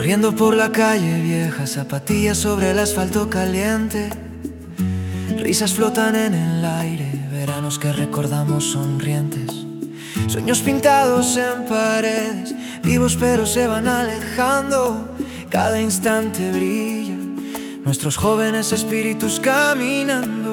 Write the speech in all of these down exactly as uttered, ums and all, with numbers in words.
Corriendo por la calle vieja, zapatillas sobre el asfalto caliente. Risas flotan en el aire, veranos que recordamos sonrientes. Sueños pintados en paredes, vivos pero se van alejando. Cada instante brilla, nuestros jóvenes espíritus caminando.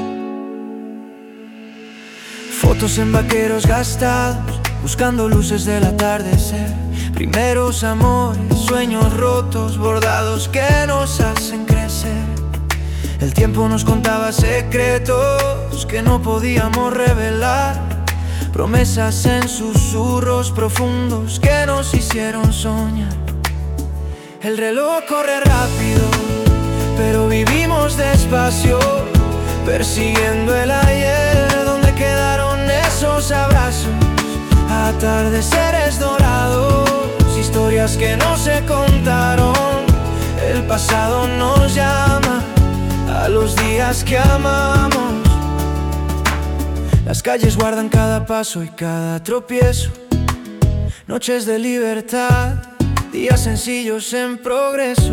Fotos en vaqueros gastados, buscando luces del atardecer. Primeros amores, sueños rotos, bordados que nos hacen crecer. El tiempo nos contaba secretos que no podíamos revelar. Promesas en susurros profundos que nos hicieron soñar. El reloj corre rápido, pero vivimos despacio, persiguiendo el ayer. ¿Dónde quedaron esos abrazos? Atardeceres dorados, historias que no se contaron. El pasado nos llama a los días que amamos. Las calles guardan cada paso y cada tropiezo. Noches de libertad, días sencillos en progreso.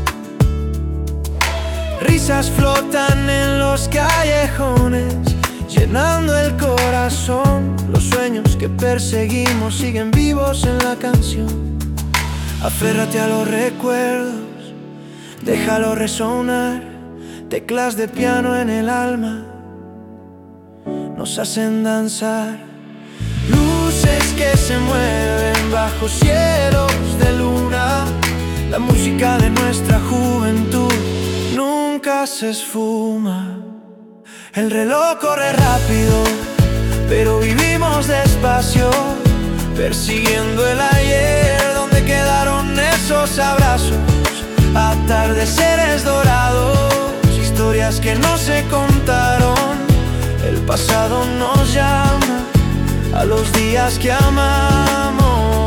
Risas flotan en los callejones, llenando el corazón. Los sueños que perseguimos siguen vivos en la canción. Aférrate a los recuerdos, déjalo resonar. Teclas de piano en el alma nos hacen danzar. Luces que se mueven bajo cielos de luna. La música de nuestra juventud nunca se esfuma. El reloj corre rápido, pero vivimos despacio, persiguiendo el ayer. ¿Dónde quedaron esos abrazos? Atardeceres dorados, historias que no se contaron. El pasado nos llama a los días que amamos.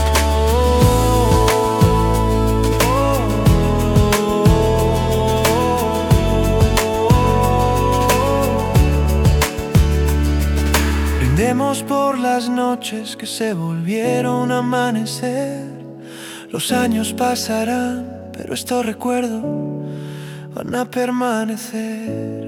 Brindemos por las noches que se volvieron a amanecer. Los años pasarán, pero estos recuerdos van a permanecer.